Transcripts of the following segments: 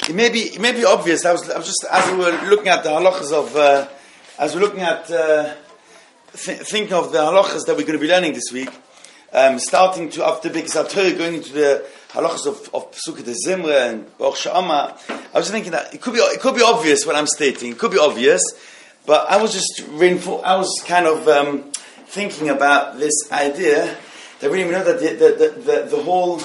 it may be obvious. I was just, as we were looking at the halachas of, as we're looking at thinking of the halachas that we're going to be learning this week, starting to after Birkas HaTorah, going into the halachas of Pesukei de Zimra and Baruch She'amar. I was thinking that it could be obvious what I'm stating. It could be obvious, but I was just kind of thinking about this idea that we know that the whole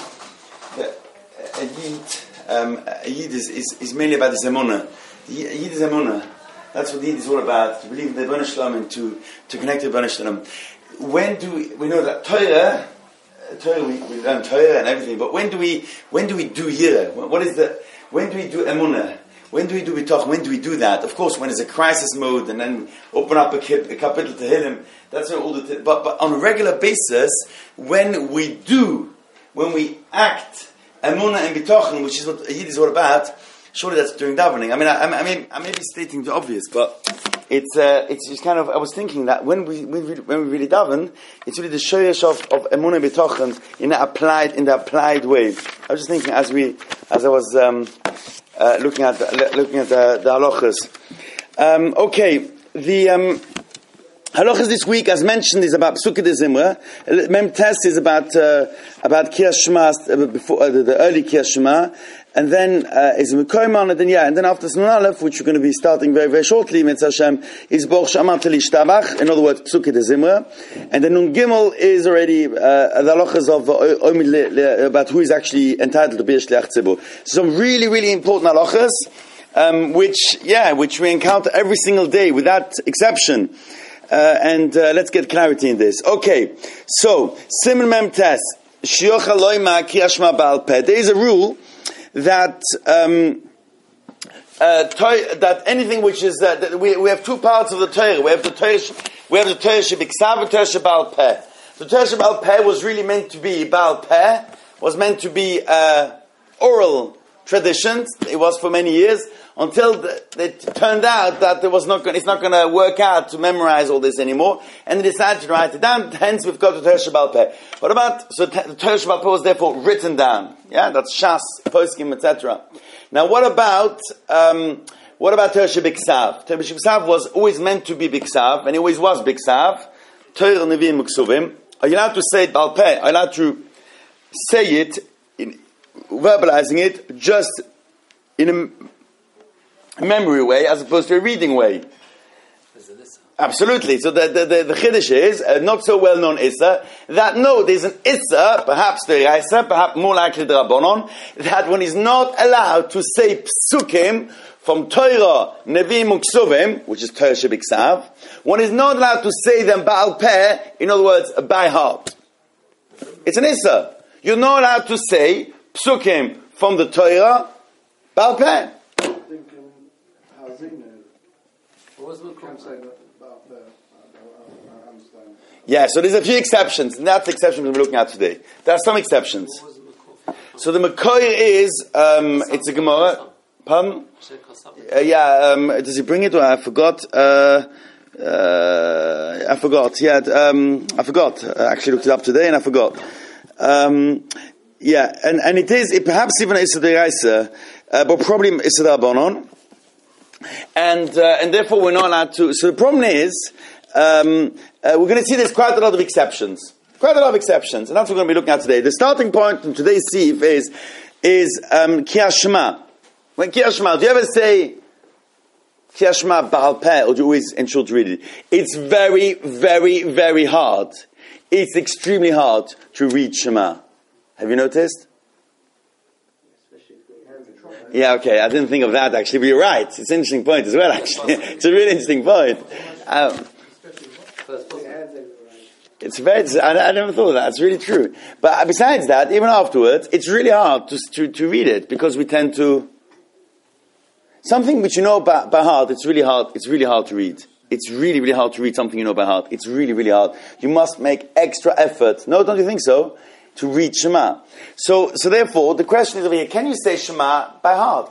Yid is mainly about the Emunah. Yid is Emunah. That's what Yid is all about. To believe in the Rebbeinu Shalom and to connect to the Rebbeinu Shalom. When do we know that Torah we learn Torah and everything, but when do we do Yirah? When do we do Emunah? When do we do Bitoch? When do we do that? Of course, when it's a crisis mode, and then open up a capital to Tehillim. That's when all the. But on a regular basis, when we act Emunah and Bitochen, which is what Yid is all about, surely that's during davening. I may be stating the obvious, but it's just kind of. I was thinking that when we really daven, it's really the shoyesh of Emunah and Bitochen in the applied way. I was just thinking as I was looking at the halachas. Okay, the halachas this week, as mentioned, is about Pesukei de Zimra. Mem Tes is about Kriyas Shema, before the early Kriyas Shema, and then is Mekoyman, and then after Nun Aleph, which we're going to be starting very, very shortly, Mitzvah Hashem, is Baruch She'amar L'Yishtabach, in other words, Pesukei de Zimra, and then Nun Gimel is already the halachas of about who is actually entitled to be a Shliach Tzibur. Some really, really important halachas, which we encounter every single day without exception. And let's get clarity in this. Okay, so Siman Mem Tes Shiocha Loima Kriyas Shema Baal Peh. There is a rule that that anything which is that we have two parts of the Torah. We have the Torah Shebiksav and Torah Shebaal Peh. The Torah Shebaal Peh was really meant to be Baal Peh, was meant to be oral traditions. It was for many years. Until it turned out that it's not going to work out to memorize all this anymore, and they decided to write it down. Hence, we've got the Torah Shebaal Peh. The Torah Shebaal Peh was therefore written down. Yeah, that's Shas, Poskim, etc. Now, what about Torah Shebiksav? Torah Shebiksav was always meant to be Biksav, and it always was Biksav. Torah Nevi'im Uksuvim. Are you allowed to say it Baal Peh? Are you allowed to say it, verbalizing it, just in a memory way as opposed to a reading way? Absolutely. So the chiddush is not so well known Issa that no, there's an Issa, perhaps the Raisa, perhaps more likely the Rabbanon, that one is not allowed to say psukim from Torah Nevi'im Uksuvim, which is Torah Shebiksav. One is not allowed to say them Baal Peh, in other words, by heart. It's an Issa. You're not allowed to say psukim from the Torah Baal Peh. Yeah, so there's a few exceptions, and that's the exception we're looking at today. There are some exceptions. So the Mekoyer is, it's a Gemara. Pardon? Does he bring it? Or I forgot. I forgot. I forgot. I actually looked it up today, and I forgot. And it is perhaps even Issa D'Oraisa, but probably Issa D'Rabbanon. And therefore we're not allowed to. So the problem is, we're going to see there's quite a lot of exceptions. And that's what we're going to be looking at today. The starting point in today's Sif is Kriyas Shema. When Kriyas Shema, do you ever say Kriyas Shema Baal Peh, or do you always ensure to read it? It's very, very, very hard. It's extremely hard to read Shema. Have you noticed? Yeah, okay. I didn't think of that actually, but you're right. It's an interesting point as well. Actually, it's a really interesting point. It's very. I never thought of that. It's really true. But besides that, even afterwards, it's really hard to read it because we tend to something which you know by heart. It's really hard. It's really hard to read. It's really, really hard to read something you know by heart. It's really, really hard. You must make extra effort. No, don't you think so? To read Shema. So therefore, the question is over here, can you say Shema by heart?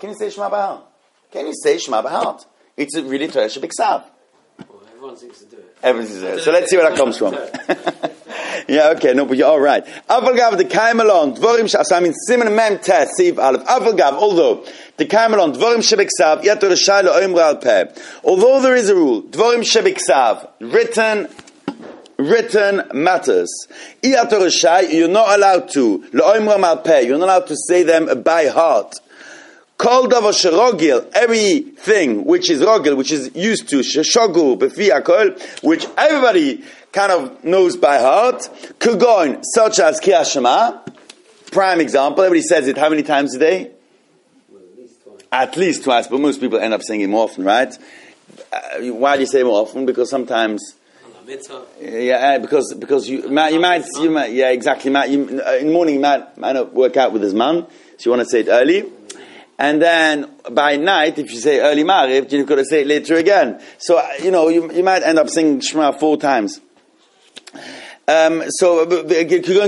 It's really Torah Shebiksav. Well, everyone seems to do it. So let's see where that comes from. Yeah, okay, no, but you're all right. Avalgav the Kaimelon, Dvorim I mean, Simon Mem Tes, Siv Aleph. Avalgav, although the Kaimelon, Dvorim Shebeksav, Yator Shai Lo'im Ral Peh. Although there is a rule, Dvorim Shebeksav, written matters. Yator Shai, you're not allowed to, Lo'im Ral Peh, you're not allowed to say them by heart. Kol davar sherogil, everything which is rogil, which is used to, sheshogu, befi akol, which everybody kind of knows by heart, kugon, such as Kriyat Shema, prime example, everybody says it how many times a day? Well, at least twice, but most people end up saying it more often, right? Why do you say it more often? Because sometimes... Yeah, because you might, yeah, exactly, in the morning you might not work out with his man, so you want to say it early. And then by night, if you say early Mariv, you've got to say it later again. So, you might end up singing Shema 4 times. We also say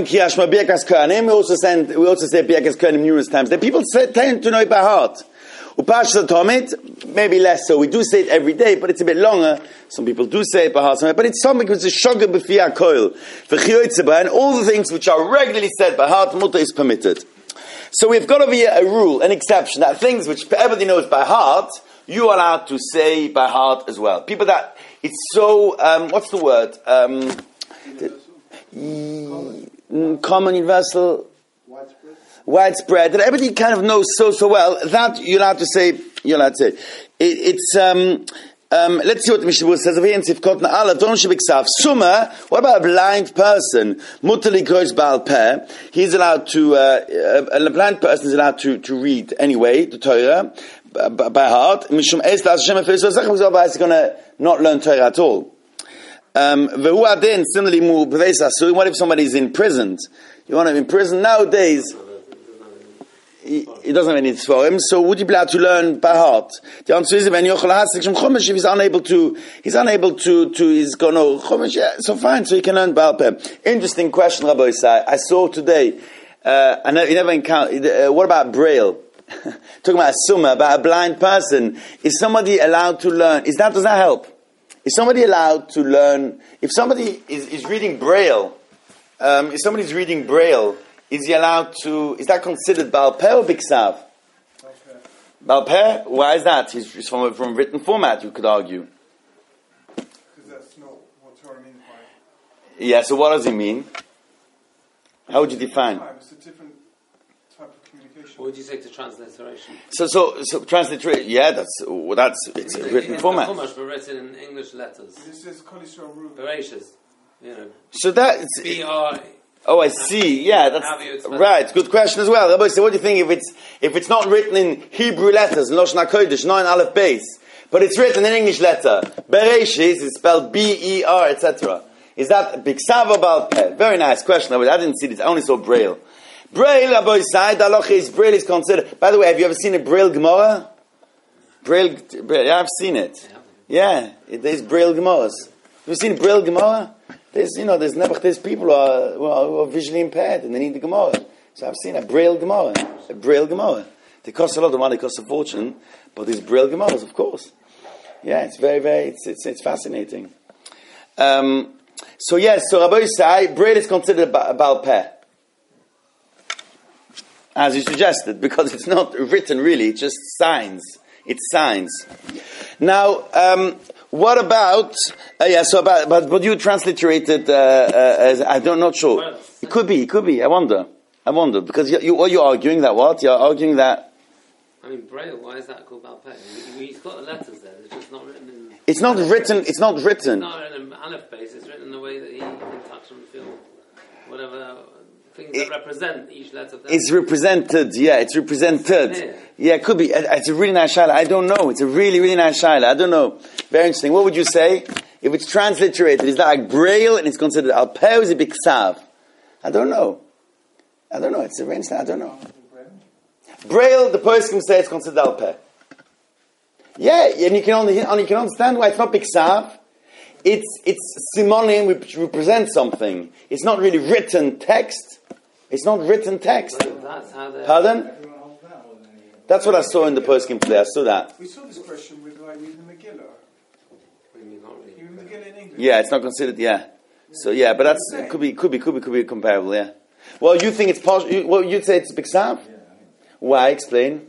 Birkas Kohanim numerous times. The people tend to know it by heart. Upashas Tomit, maybe less so. We do say it every day, but it's a bit longer. Some people do say it by heart, but it's something which is Shogah B'fi HaKoil. And all the things which are regularly said by heart, mutter is permitted. So we've got over here a rule, an exception, that things which everybody knows by heart, you are allowed to say by heart as well. People that, it's so, what's the word? Common, universal, widespread, that everybody kind of knows so well, that you're allowed to say. Let's see what the Mishnah says over here in Sifkot Na'alav. Don't shebiksav. Summa, what about a blind person? Mutali krois Baal Peh. He's allowed to, a blind person is allowed to read anyway, the Torah, by heart. Mishum es la Hashem afir so he's going to not learn Torah at all. Vehu adin, similarly, mu b'veis asur. What if somebody's imprisoned? You want him in prison nowadays? He doesn't have any tzvarim, so would you be allowed to learn by heart? The answer is, if he's unable to, he's going to know chumash, yeah, so fine, so he can learn Baal Peh. Interesting question, Rabbi Isai. I saw today, you never encountered, what about Braille? Talking about a summa, about a blind person. Is somebody allowed to learn? Does that help? Is somebody allowed to learn, if somebody is reading Braille, is he allowed to, is that considered Baal Peh or Biksav? Baal Peh? Why is that? He's from written format, you could argue. Because that's not what Torah means by it. Yeah, so what does it mean? How would you define? It's a different type of communication. What would you say to transliteration? So transliteration, yeah, it's a written format. Chumash were written in English letters. This is Kol Yisrael Reuben. Bereshis, So that's... B-R... Oh, I see. Yeah, that's right. Good question as well. Rabbi, so what do you think if it's not written in Hebrew letters, Lashon HaKodesh, not in Aleph Beis, but it's written in English letter, Bereshis is spelled B-E-R, etc. Is that Biksav or Baal Peh? Very nice question. I didn't see this. I only saw Braille. Braille, Rabbi side, Braille is considered. By the way, have you ever seen a Braille Gemara? Braille. Yeah, I've seen it. Yeah, there's Braille Gemaras. Have you seen Braille Gemara? There's people who are visually impaired and they need the Gemara. So I've seen a Braille Gemara. They cost a lot of money, they cost a fortune, but these Braille Gemaras, of course. Yeah, it's very, very, it's fascinating. So Rabbi Yisai, Braille is considered a Baal Peh. As you suggested, because it's not written really, it's just signs. It's signs. Now, what about? But you transliterated as I'm not sure. It could be. I wonder because you're arguing that what? You're arguing that. I mean, Braille. Why is that called Baal Peh? He's got the letters there. It's just not written in. It's not written. It's not written in Aleph Beis. It's written in the way that he can touch and feel whatever things that represent each letter. It's represented. Yeah, it's represented. Yeah, it could be. It's a really nice shaila. I don't know. It's a really, really nice shaila. I don't know. Very interesting. What would you say? If it's transliterated, is that like Braille and it's considered Al Peh or is it Biksav? I don't know. It's a very interesting. I don't know. Braille, the person can say it's considered Al Peh. Yeah, and you can understand why it's not Biksav. It's simonim which represents something. It's not really written text. It's not written text. That's how Pardon? That's what I saw in the poskim today. I saw that. We saw this question with reading the Megillah. Reading the Megillah in English. Yeah, it's not considered. Yeah, So yeah, but that's it could be comparable. Yeah. Well, you think it's partial? Well, you'd say it's Biksav. Why? Explain.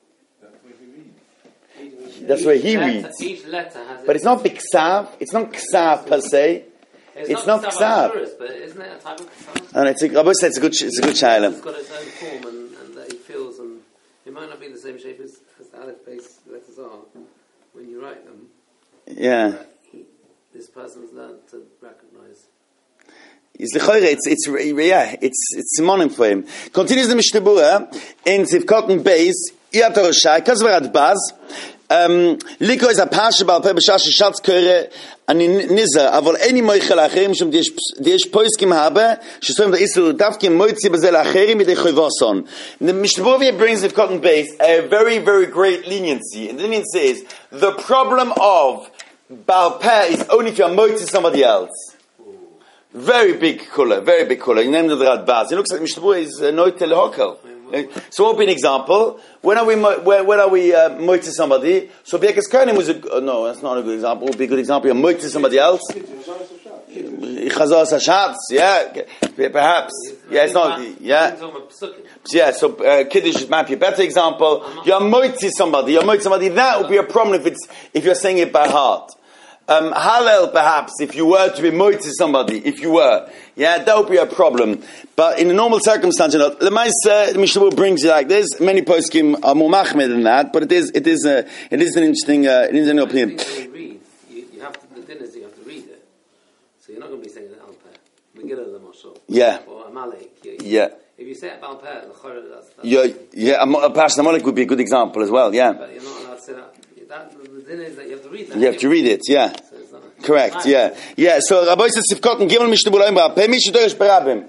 That's where he reads. Each letter has. But it's not Biksav. It's not Ksav per se. It's not Ksav. But isn't it a type of Ksav? And Rabbi said it's a good child. It's got its own form and that he feels, and it might not be the same shape as the Aleph base letters are when you write them. Yeah. This person's learned to recognize. It's simonim for him. Continues the Mishnah Berurah in Zivkot Beis. Yatoroshai Kazvarat Baz. Liko is a pasha bal pe b'shas shatz kore ani nizer avol eni moichel acherim shum diyesh poiskim habe shesoim v'isur davkim moitzi bezel acherim midei choyvoson. The Mishnah Berurah brings Zivkot Beis a very, very great leniency, and the leniency is the problem of Baal Peh is only if you're moitzi somebody else. Very big kula. You named the Radbaz. It looks like Mishnah Berurah is noite lehokel. So what would be an example? When are we moite to somebody? So Birkas Kohanim was no, that's not a good example. It would be a good example. You're moite to somebody else. Chazos Hashatz, yeah, perhaps. Yeah, it's not. Yeah, yeah. So Kiddush might be a better example. You're moite to somebody. That would be a problem if you're saying it by heart. Hallel, perhaps, if you were to be moite to somebody, that would be a problem. But in a normal circumstance, the Mishnah brings it like this. Many poskim are more machmir than that, but it is an interesting opinion. You have to, the thing is you have to read it. So you're not going to be saying it Al Peh. Megillah Lamashal. Yeah. Or Amalek. Yeah. If you say it Al Peh, that's a Pash Amalek would be a good example as well, yeah. But you're not allowed to say that. The thing is that you have to read that. You have to read it, yeah. So it's not correct, yeah. Yeah, so Rabbi says Sivkot and Gimel Mishnah Berurah Imra Peh Mishnah Dorish Berabim.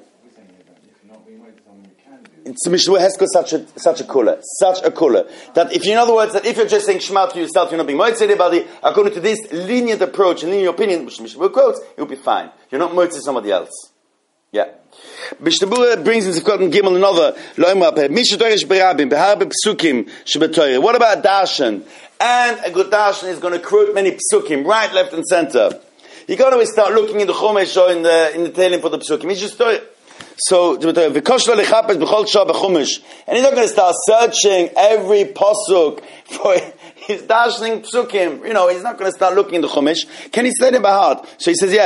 It's Mishnah has got such a kula that if you, in other words, that if you're just saying Shema to yourself, you're not being moitzi anybody. According to this lenient approach and lenient opinion, which Mishnah Berurah quotes, you'll be fine. You're not moitzi somebody else. Yeah. Mishnah Berurah brings in Sivkot and Gimel another Lo Imra Peh Mishnah Dorish Berabim Beharbe Psukim Shebetoyre. What about Darshan? And a good Darshan is going to quote many Psukim, right, left, and center. You got to start looking in the Chumash or in the tailing for the Psukim. He's just so, and he's not going to start searching every pasuk for his darshaning psukim. He's not going to start looking in the Chumash. Can he say it by heart? So he says,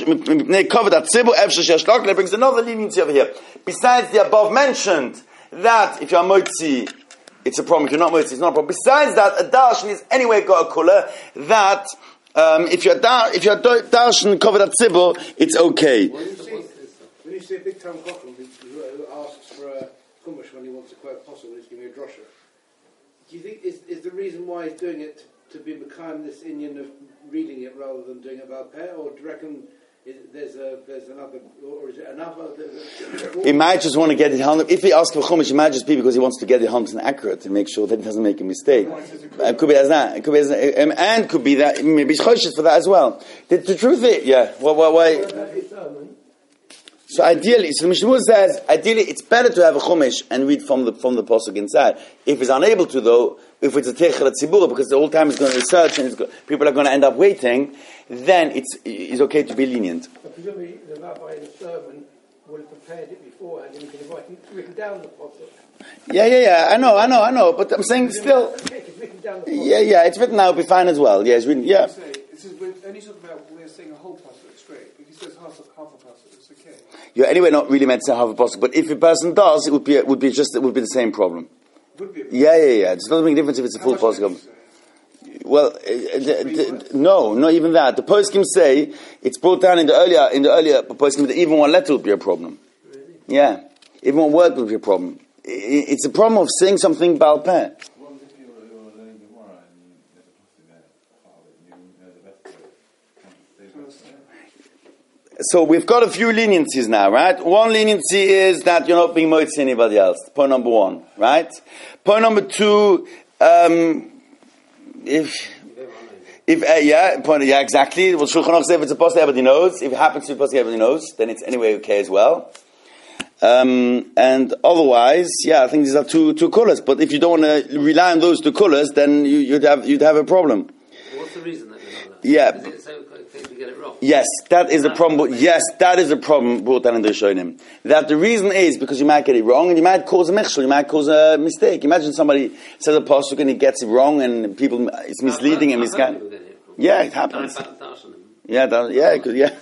that brings another leniency over here. Besides the above mentioned, that if you are motzi, it's a problem. If you're not motzi, it's not a problem. Besides that, a darshan is anyway got a kula that if you're darshan covered at tzibur, it's okay. When you see a big town Kochel who asks for a chumash when he wants to quote possible, he's giving me a drosha. Do you think is the reason why he's doing it to be become this Indian of reading it rather than doing it Baal Peh, or do you reckon there's another, or is it another? He might just want to get it 100. If he asks for chumash, it might just be because he wants to get it 100% accurate to make sure that he doesn't make a mistake. It could be as that. It could be as that. And could be that maybe he's choshes for that as well. The truth is, yeah. Why? So ideally, the Mishnah Berurah says, it's better to have a chumash and read from the pasuk inside. If he's unable to, though, if it's a teichel tzibur, because the whole time he's going to research and people are going to end up waiting, then it's okay to be lenient. But presumably the rabbi in the sermon would have prepared it beforehand and he could have written down the pasuk. Yeah. I know. But I'm saying still. It's written down the pasuk. Yeah. It's written now. It'll be fine as well. Yeah, it's written. Yeah. This is only talking about we're saying a whole pasuk. It's great. If he says half a pasuk, it's okay. You're anyway not really meant to say half a pasuk, but if a person does, it would be the same problem. Would be. Yeah. It doesn't make a difference if it's a full pasuk. Well, no, not even that. The poskim say it's brought down in the earlier poskim that even one letter would be a problem. Really? Yeah, even one word would be a problem. It's a problem of saying something Baal Peh. So we've got a few leniencies now, right? One leniency is that you're not being moitzi anybody else. Point number one, right? Point number two, exactly. Well, Shulchan Aruch says if it's a post everybody knows. If it happens to be a post everybody knows, then it's anyway okay as well. And otherwise, I think these are two colours. But if you don't want to rely on those two colours, then you'd have a problem. What's the reason that we're not allowed? Yeah. Is it so quick to get it wrong? Yes, that is the problem. Yes, that is the problem brought down in the Rishonim. That the reason is because you might get it wrong and you might cause a mechshel, you might cause a mistake. Imagine somebody says a pasuk and he gets it wrong and people, it's misleading and misguided. Yeah, it happens. Yeah, it could, yeah.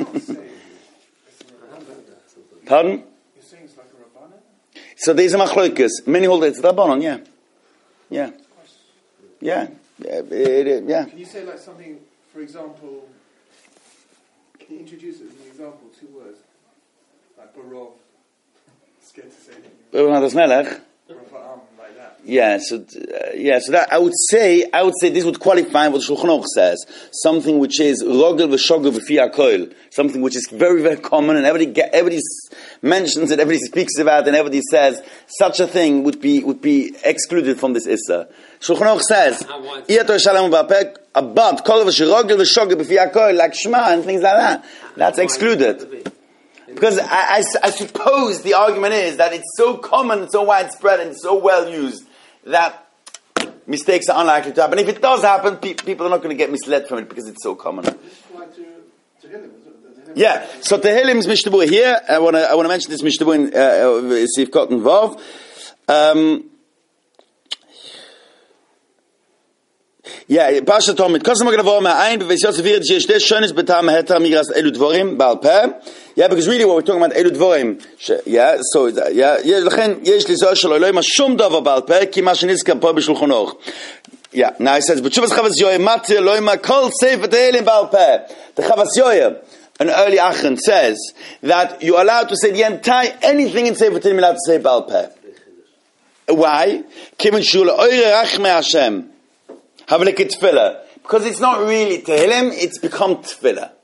Pardon? You're saying it's like a rabbanon? So there's a machloikus. Many hold it's rabbanon, yeah. Yeah. Yeah. Yeah. Can you say like something, for example, can you introduce it as an example, 2 words? Like barov. Scared to say it. Like that. Yeah, so that I would say this would qualify what Shulchan Aruch says. Something which is rogel v'shogel b'fi hakol. Something which is very, very common, and everybody mentions it, everybody speaks about it, and everybody says such a thing would be excluded from this issa. Shulchan Aruch says, about kol v'shogel v'shogel b'fi hakol, like Shema and things like that. That's excluded. Because I suppose the argument is that it's so common and so widespread and so well used that mistakes are unlikely to happen. If it does happen, people are not going to get misled from it because it's so common. Yeah, so Tehillim's Mishtabur here. I want to mention this Mishtabur in Sif Cotton Vav. Yeah, Pasha Tomit. Kosam Gavor Ma'ain b'Veis Yosef Yird Shesh Tesh Shonis B'Tam Heter Migras Elu Dvorim Ba'al Peh. Yeah, because really what we're talking about Elu Dvorim. Yeah, so Lechen Yesh Lizosh Shelo Elohim Shum Davar Ba'al Peh Ki Ma Shenizkar Po B'Shulchan Aruch. Yeah, now it says B'Tshuvas Chavas Yoyer Matir Elohim Kol Sefer Tehillim Ba'al Peh. The Chavas Yoyer, an early Achen, says that you're allowed to say the entire anything in Sefer Tehillim you're allowed to say Ba'al Peh. Why? Kimin Shul Oire Rachmei Hashem. Because it's not really Tehillim, it's become Tefillah.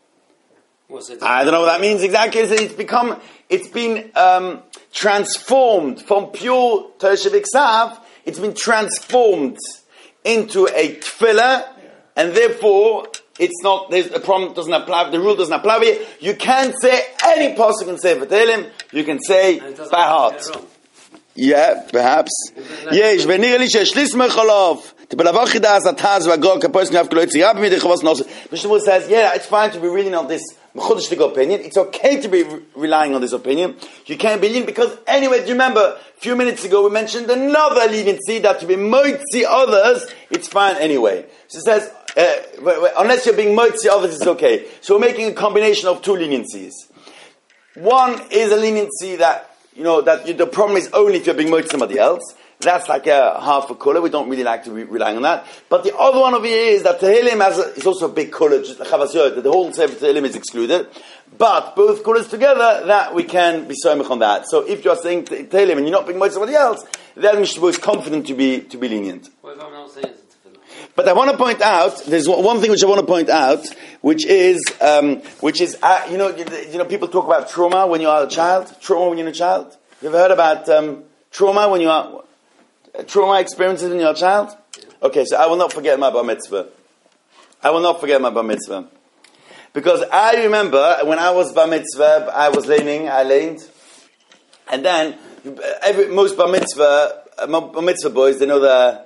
I don't know what that means exactly. It's been transformed from pure Torah Shebiksav. It's been transformed into a Tefillah, and therefore it's not. There's a problem doesn't apply. The rule doesn't apply here. You can't say any pasuk can say for Tehillim. You can say by heart. Yeah, perhaps. Yes, when nearly she'shlis mechalov. The Belavachida as a taz v'agor kapois naf k'lo yitzirab mi dechavos nos. Mishnah says, yeah, it's fine to be reading on this mechudishtik opinion. It's okay to be relying on this opinion. You can't be lenient because anyway, do you remember a few minutes ago we mentioned another leniency that to be moitzi others, it's fine anyway. So it says, unless you're being moitzi others, it's okay. So we're making a combination of 2 leniencies. One is a leniency that the problem is only if you're being moitzi somebody else. That's like a half a kula. We don't really like to be relying on that. But the other one over here is that Tehillim is also a big kula, just that the whole Sefer Tehillim is excluded. But both kulas together, that we can be soymech on that. So if you're saying Tehillim and you're not being moitzi somebody else, then Mishnah is confident to be lenient. What if I'm not saying it's Tehillim? But I want to point out, there's one thing which I want to point out, which is people talk about trauma when you are a child. Trauma when you're a child. You ever heard about trauma when you are trauma experiences when you're a child? Okay, so I will not forget my bar mitzvah. Because I remember when I was bar mitzvah, I leaned, and then most bar mitzvah boys, they know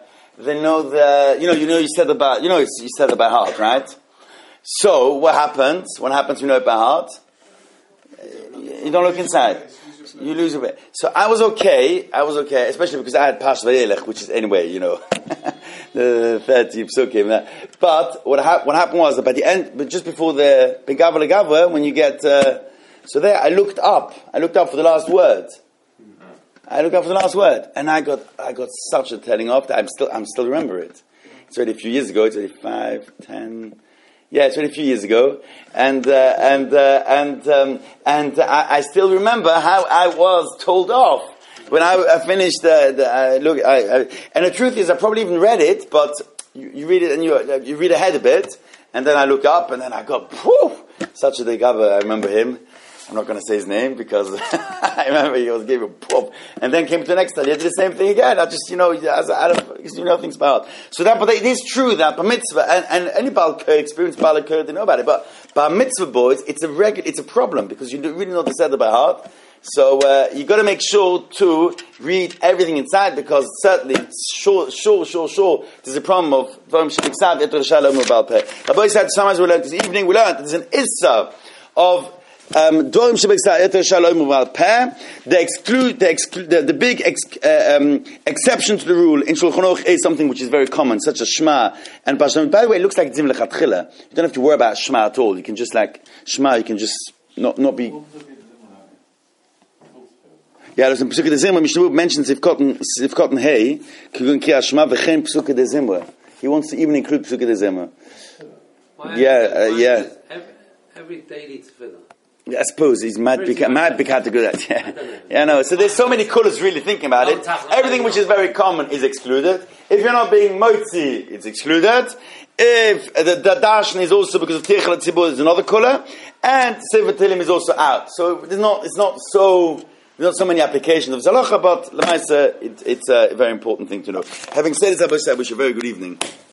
you said it by heart, right? So what happens? What happens when you know it by heart? You don't look inside. You lose a bit. So I was okay, especially because I had Pash Vayelech, which is anyway, the 30 psukim. But what happened was that by the end, but just before the Begavah Legavah, when you get, so there, I looked up for the last word. And I got such a telling off that I'm still remember it. It's already a few years ago, it's already 5, 10, yeah, it's already a few years ago, and I still remember how I was told off when I finished and the truth is, I probably even read it, but you read it and you read ahead a bit, and then I look up and then I got such a degava. I remember him. I'm not going to say his name because I remember he gave a pop, and then came to the next time. He did the same thing again. I just, things about. So but it is true that bar mitzvah and any experience Baal Kur, they know about it. But bar mitzvah boys, it's a problem because you really know the seder by heart, So you got to make sure to read everything inside, because certainly, sure, there's a problem of Dvarim Shebiksav Eter Shalom Ubal Peh. Rabbi said, sometimes we learned this evening, there's an issa of Dvarim Shebiksav Eter Shalom Ubal Peh. The big exception to the rule in Shulchan Aruch is something which is very common, such as Shema and Pashamim. By the way, it looks like Zim Lechatchila. You don't have to worry about Shema at all. You can just Shema. You can just not be. Yeah, there's in Pesukei de Zimra, Mishnah mentions if cotton hay, Kugun Ki Hashma v'chein Pesukei de Zimra. He wants to even include Pesukei de Zimra. Yeah. Every daily tefillah. I suppose he's mad big to do that. Yeah, no. So there's so many colours really thinking about it. Everything which is very common is excluded. If you're not being motzi, it's excluded. If the darshan is also because of Tichel Tzibur, is another colour, and Sefer Tehillim is also out. So there's not so many applications of Zalacha, but Lamaisa, it's a very important thing to know. Having said this, I wish you a very good evening.